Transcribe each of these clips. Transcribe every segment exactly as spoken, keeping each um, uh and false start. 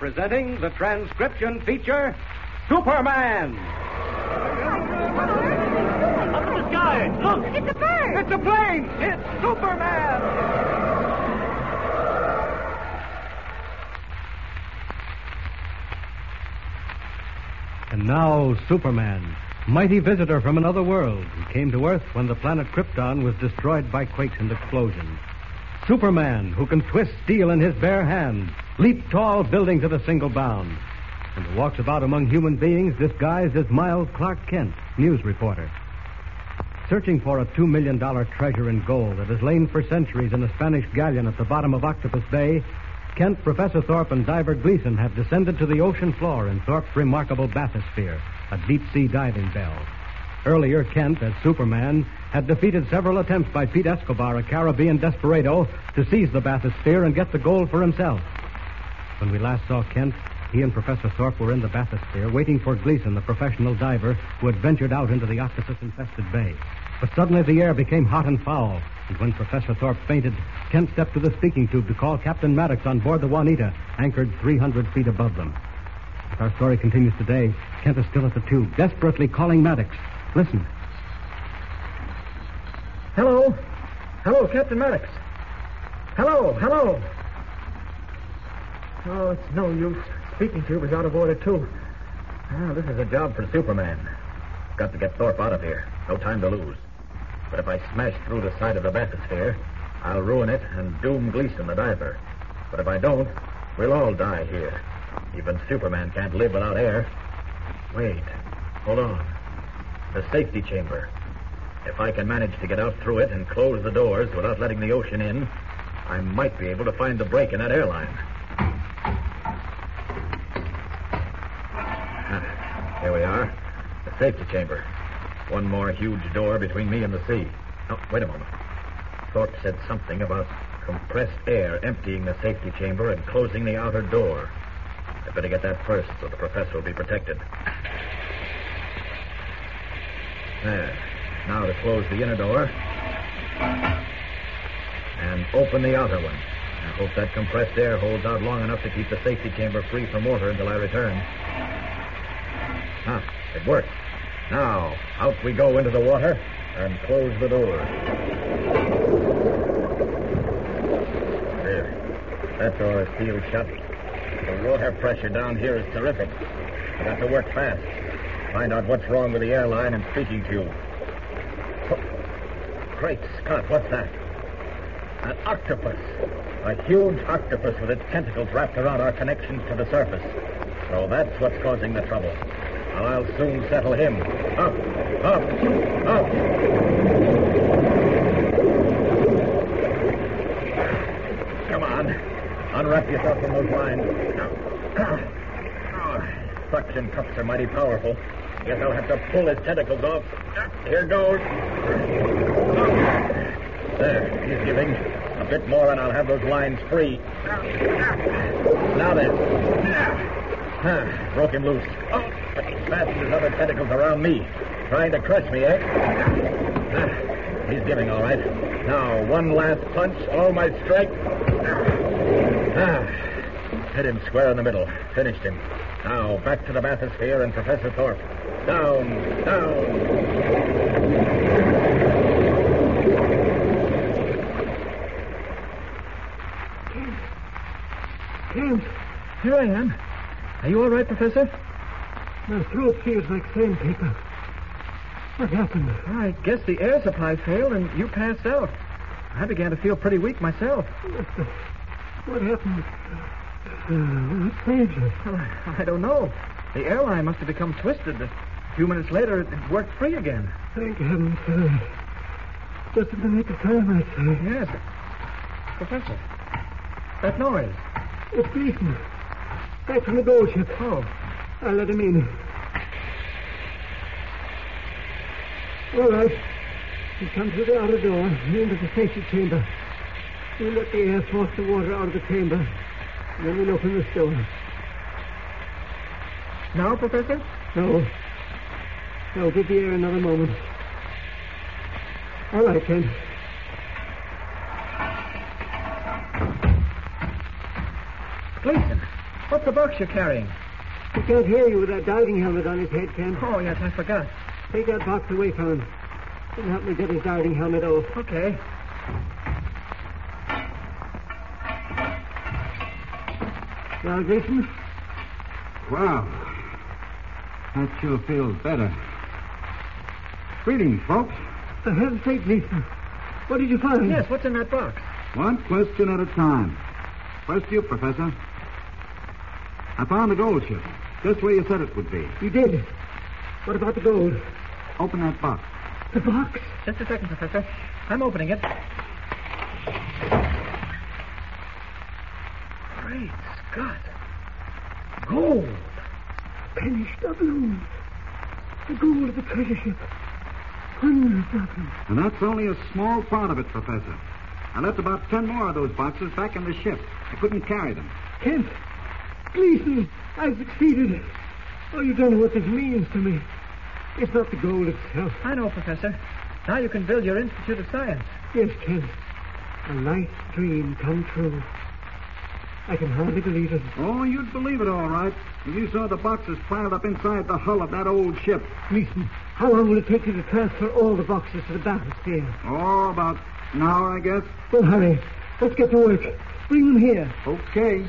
presenting the transcription feature, Superman. Up in the sky! Look! It's a bird! It's a plane! It's Superman! And now, Superman, mighty visitor from another world, who came to Earth when the planet Krypton was destroyed by quakes and explosions. Superman, who can twist steel in his bare hand, leap tall buildings at a single bound, and who walks about among human beings disguised as Miles Clark Kent, news reporter. Searching for a two million dollars treasure in gold that has lain for centuries in a Spanish galleon at the bottom of Octopus Bay, Kent, Professor Thorpe, and Diver Gleason have descended to the ocean floor in Thorpe's remarkable bathysphere, a deep-sea diving bell. Earlier, Kent, as Superman, had defeated several attempts by Pete Escobar, a Caribbean desperado, to seize the bathysphere and get the gold for himself. When we last saw Kent, he and Professor Thorpe were in the bathysphere, waiting for Gleason, the professional diver, who had ventured out into the octopus-infested bay. But suddenly the air became hot and foul, and when Professor Thorpe fainted, Kent stepped to the speaking tube to call Captain Maddox on board the Juanita, anchored three hundred feet above them. As our story continues today, Kent is still at the tube, desperately calling Maddox. Listen. Hello? Hello, Captain Maddox. Hello, hello. Oh, it's no use. Speaking tube is out of order, too. Well, this is a job for Superman. Got to get Thorpe out of here. No time to lose. But if I smash through the side of the bathysphere, I'll ruin it and doom Gleason, the diver. But if I don't, we'll all die here. Even Superman can't live without air. Wait. Hold on. The safety chamber. If I can manage to get out through it and close the doors without letting the ocean in, I might be able to find the break in that airline. Ah, here we are. The safety chamber. One more huge door between me and the sea. Oh, wait a moment. Thorpe said something about compressed air emptying the safety chamber and closing the outer door. I'd better get that first so the professor will be protected. There. Now to close the inner door. And open the outer one. I hope that compressed air holds out long enough to keep the safety chamber free from water until I return. Ah, it worked. Now, out we go into the water and close the door. There. That door is sealed shut. The water pressure down here is terrific. I've got to work fast. Find out what's wrong with the airline and speaking tube. Oh, great Scott, what's that? An octopus. A huge octopus with its tentacles wrapped around our connections to the surface. So that's what's causing the trouble. Well, I'll soon settle him. Up, up, up. Come on. Unwrap yourself from those lines. Oh, suction cups are mighty powerful. Guess I'll have to pull his tentacles off. Here goes. There, he's giving. A bit more and I'll have those lines free. Now then. Ah, broke him loose. Oh, but he fastened his other tentacles around me. Trying to crush me, eh? Ah, he's giving all right. Now, one last punch. All my strength. Ah, hit him square in the middle. Finished him. Now, back to the bathysphere and Professor Thorpe. Down, down. Kent, here I am. Are you all right, Professor? My throat feels like sandpaper. What happened? I guess the air supply failed and you passed out. I began to feel pretty weak myself. What, the, what happened? Uh, what saved you? Well, I don't know. The airline must have become twisted. A few minutes later, it worked free again. Thank heavens for that. Just at the nick of time, I'd say. Yes. Professor, that noise. It's Gleason. Back from the gold ship. Oh. I'll let him in. All right. You come through the outer door and into the safety chamber. We'll let the air force the water out of the chamber. And then we'll open this door. Now, Professor? No. No, give the air another moment. All right, Kent. Gleason, What's the box you're carrying? He can't hear you with that diving helmet on his head, Kent. Oh, yes, I forgot. Take that box away from him. And help me get his diving helmet off. Okay. Well, Jason? Well, that sure feels better. Greetings, folks. For heaven's sake, Jason. What did you find? Yes, what's in that box? One question at a time. First you, Professor. I found the gold ship, just where you said it would be. You did. What about the gold? Open that box. The box? Just a second, Professor. I'm opening it. Great Scott. Gold. Pennish doubloons. The gold of the treasure ship. Hundreds of them. And that's only a small part of it, Professor. I left about ten more of those boxes back in the ship. I couldn't carry them. Kent. Gleason. I've succeeded. Oh, you don't know what this means to me. It's not the gold itself. I know, Professor. Now you can build your Institute of Science. Yes, Kent. A nice dream come true. I can hardly believe it. Oh, you'd believe it all right if you saw the boxes piled up inside the hull of that old ship. Gleason, how long will it take you to transfer all the boxes to the bathysphere? Oh, about an hour, I guess. Well, hurry. Let's get to work. Bring them here. Okay.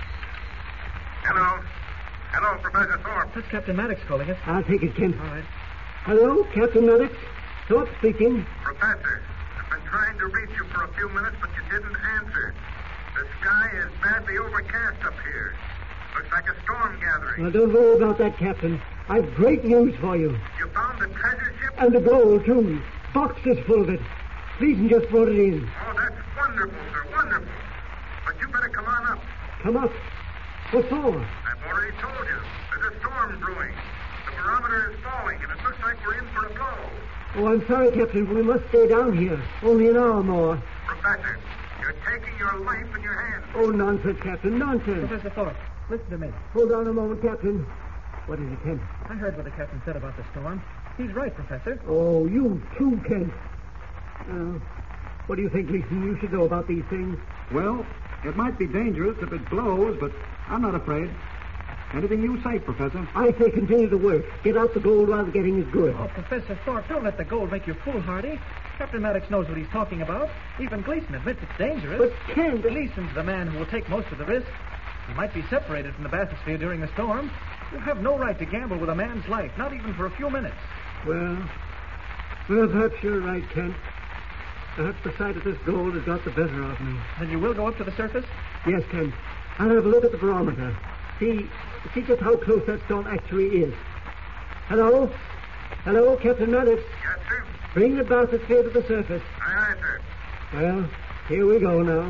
Hello. Hello, Professor Thorpe. That's Captain Maddox calling us. I'll take it, Kent. All right. Hello, Captain Maddox. Thorpe speaking. Professor, I've been trying to reach you for a few minutes, but you didn't answer. The sky is badly overcast up here. Looks like a storm gathering. Well, don't worry about that, Captain. I've great news for you. You found the treasure ship? And the gold, too. Boxes full of it. Gleason just brought it in. Oh, that's wonderful, sir, wonderful. But you better come on up. Come up. What for? I've already told you. There's a storm brewing. The barometer is falling, and it looks like we're in for a blow. Oh, I'm sorry, Captain, but we must stay down here. Only an hour more. Professor, you're taking your life in your hands. Oh, nonsense, Captain, nonsense. Professor Thorpe, listen to me. Hold on a moment, Captain. What is it, Kent? I heard what the captain said about the storm. He's right, Professor. Oh, you too, Kent. Uh, what do you think, Gleason? You should know about these things. Well, it might be dangerous if it blows, but I'm not afraid. Anything you say, Professor. I say continue to work. Get out the gold while the getting is good. Oh, Professor Thorpe, don't let the gold make you foolhardy. Captain Maddox knows what he's talking about. Even Gleason admits it's dangerous. But Kent... Gleason's the man who will take most of the risk. He might be separated from the bathysphere during a storm. You have no right to gamble with a man's life, not even for a few minutes. Well, well, perhaps you're right, Kent. Perhaps the sight of this gold has got the better of me. Then you will go up to the surface? Yes, Kent. I'll have a look at the barometer. See, see just how close that storm actually is. Hello? Hello, Captain Maddox. Yes, sir. Bring the bathysphere to the surface. Aye, aye, sir. Well, here we go now.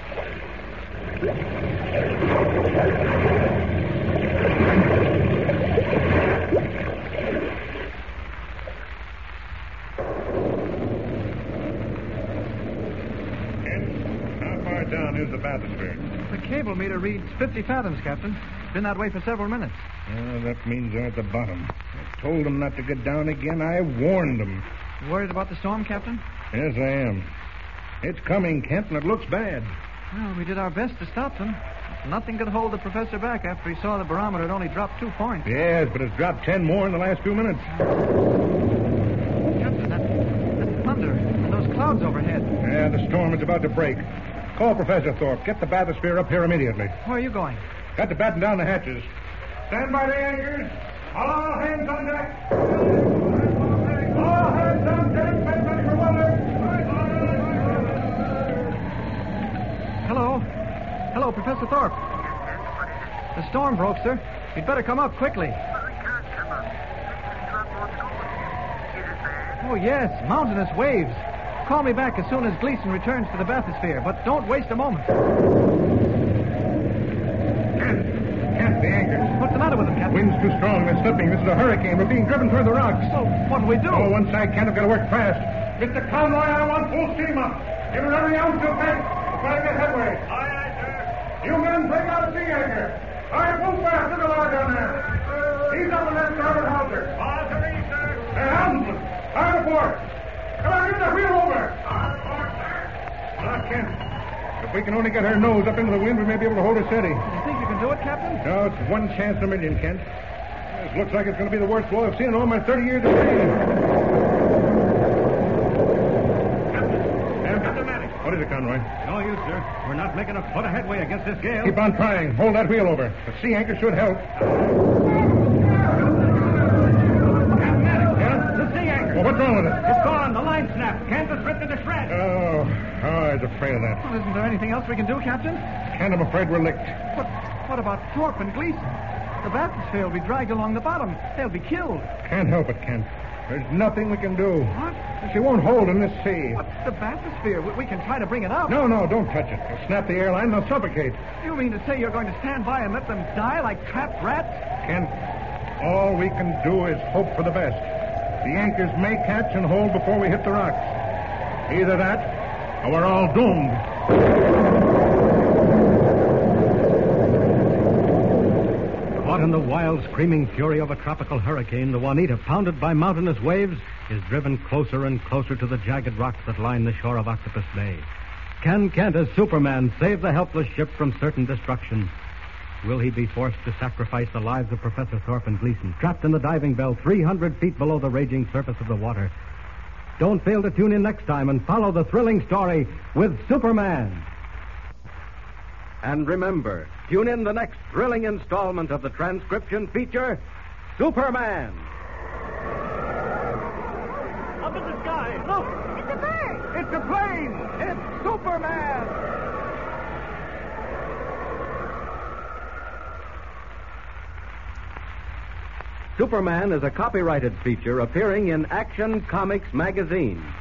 How far down is the bathysphere? The cable meter reads fifty fathoms, Captain. Been that way for several minutes. Well, that means they're at the bottom. I told them not to get down again. I warned them. You worried about the storm, Captain? Yes, I am. It's coming, Kent, and it looks bad. Well, we did our best to stop them. Nothing could hold the professor back after he saw the barometer had only dropped two points. Yes, but it's dropped ten more in the last few minutes. Captain, that, that thunder and those clouds overhead. Yeah, the storm is about to break. Call Professor Thorpe. Get the bathysphere up here immediately. Where are you going? Got to batten down the hatches. Stand by the anchors. All hands on deck. All hands on deck. Get ready for weather. Hello? Hello, Professor Thorpe. The storm broke, sir. You'd better come up quickly. Oh, yes, mountainous waves. Call me back as soon as Gleason returns to the bathysphere, but don't waste a moment. Kent, Kent, the anchors. What's the matter with them, Captain? Wind's too strong. They're slipping. This is a hurricane. We're being driven toward the rocks. Oh, what'll we do? Oh, one side can't have got to work fast. Mister Conroy, I want full steam up. Give her every ounce you can. Try to get headway. Aye, aye, sir. You men bring out a sea anchor. Hurry, move fast. Look at the log down there. He's up on that starboard hawser. Aye, sir. Hey, helmsman. Hire the port. Come on, get the wheel over. Aye, port, sir. Ah, Kent. If we can only get her nose up into the wind, we may be able to hold her steady. You think you can can do it, Captain? No, it's one chance in a million, Kent. This looks like it's going to be the worst blow I've seen in all my thirty years of training. Captain, Captain Maddox. What is it, Conroy? No use, sir. We're not making a foot of headway against this gale. Keep on trying. Hold that wheel over. The sea anchor should help. The sea anchor. Well, what's wrong with it? It's gone. The line snapped. Kent is ripped into shreds. Oh, oh, I was afraid of that. Well, isn't there anything else we can do, Captain? Kent, I'm afraid we're licked. But what about Thorpe and Gleason? The bathysphere will be dragged along the bottom. They'll be killed. Can't help it, Kent. There's nothing we can do. What? She won't hold in this sea. What's the bathysphere? We, we can try to bring it out. No, no, don't touch it. You'll snap the airline, they'll suffocate. You mean to say you're going to stand by and let them die like trapped rats? Kent, all we can do is hope for the best. The anchors may catch and hold before we hit the rocks. Either that, or we're all doomed. Caught in the wild, screaming fury of a tropical hurricane, the Juanita, pounded by mountainous waves, is driven closer and closer to the jagged rocks that line the shore of Octopus Bay. Can Kent, as Superman, save the helpless ship from certain destruction? Will he be forced to sacrifice the lives of Professor Thorpe and Gleason, trapped in the diving bell three hundred feet below the raging surface of the water? Don't fail to tune in next time and follow the thrilling story with Superman. And remember, tune in the next thrilling installment of the transcription feature, Superman. Up in the sky. Look. It's a bird. It's a plane. It's Superman. Superman is a copyrighted feature appearing in Action Comics magazine.